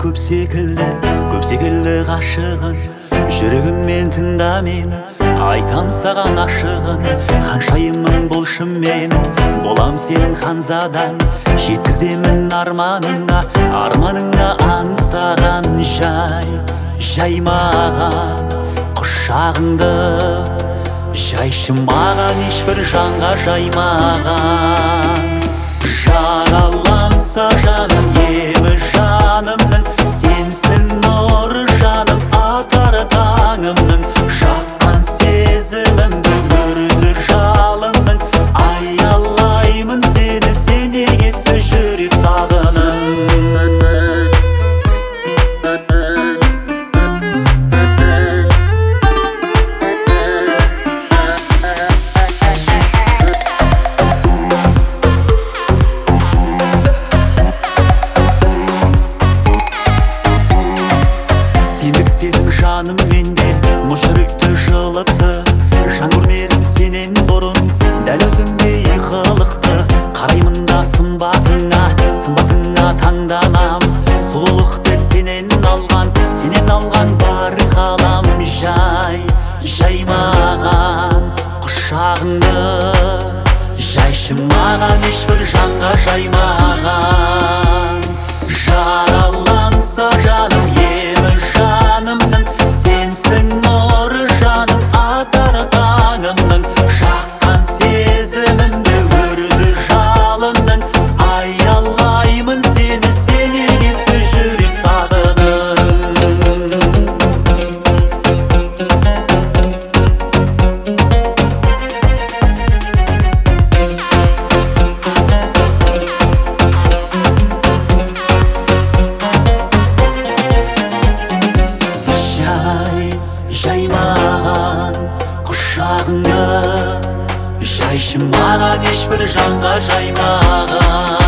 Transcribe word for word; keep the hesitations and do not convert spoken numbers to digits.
көп секілді, көп секілді ғашығын. Жүрегіңмен тыңда мені, айтам саған ашығын. Ханшайымың болшы менің, болам сенің ханзадаң. Жеткіземін арманыңа, арманыңа аңсаған. Жай, жай маған құшағыңды, жайшы маған ешбір жанға жаймаған. Жараланса жаным, емі жанымның, сенсің нұры жаным, атар таңымның. Жаққан сезімімді көрді жалының, аялаймын сені, сен егесі жүрек тағының. Сендік сезім жаным менде, мұз жүректі жылытты. Жан көрмедім сенен бұрын, дәл өзіңдей қылықты. Қараймын да сымбатыңа, сымбатыңа таңданам. Сұлулықты сенен алған, сенен алған бар ғалам. Жай, жай маған құшағыңды, жайшы маған ешбір жанға жаймаған. Жараланса жаным, емі жанымның, сенсің нұры жаным, атар таңымның. Жаққан сезімімді көрді жалының, аялаймын сені, сен егесі жүрек тағының. Жай, жай маған құшағыңды, жайшы маған ешбір жанға жаймаған.